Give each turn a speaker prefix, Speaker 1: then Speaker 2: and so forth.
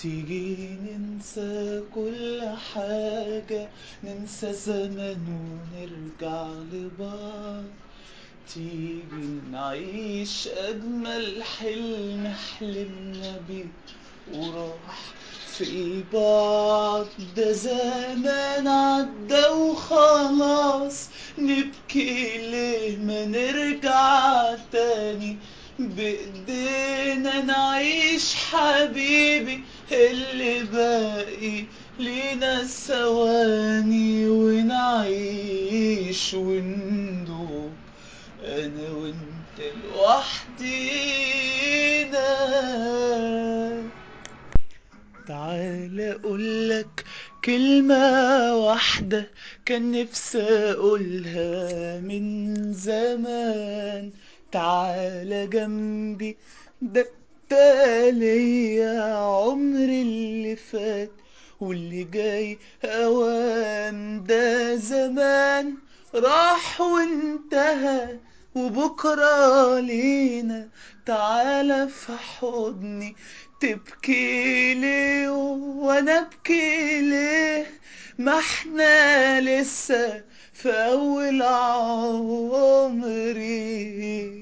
Speaker 1: تيجي ننسى كل حاجة، ننسى زمان ونرجع لبعض. تيجي نعيش أجمل حلم حلمنا بيه وراح في البعض. ده زمان عدى وخلاص، نبكي ليه ما نرجع تاني؟ بإيدينا نعيش حبيبي اللي باقي لينا ثواني، ونعيش وندوب انا وانت لوحدينا. تعال اقولك كلمة واحدة كان نفسي اقولها من زمان. تعال جنبي، ده ليا عمري اللي فات واللي جاي اوان. ده زمان راح وانتهى وبكرة لينا. تعال في حضني، تبكي ليه وانا ابكي ليه؟ ما احنا لسه في اول عمري.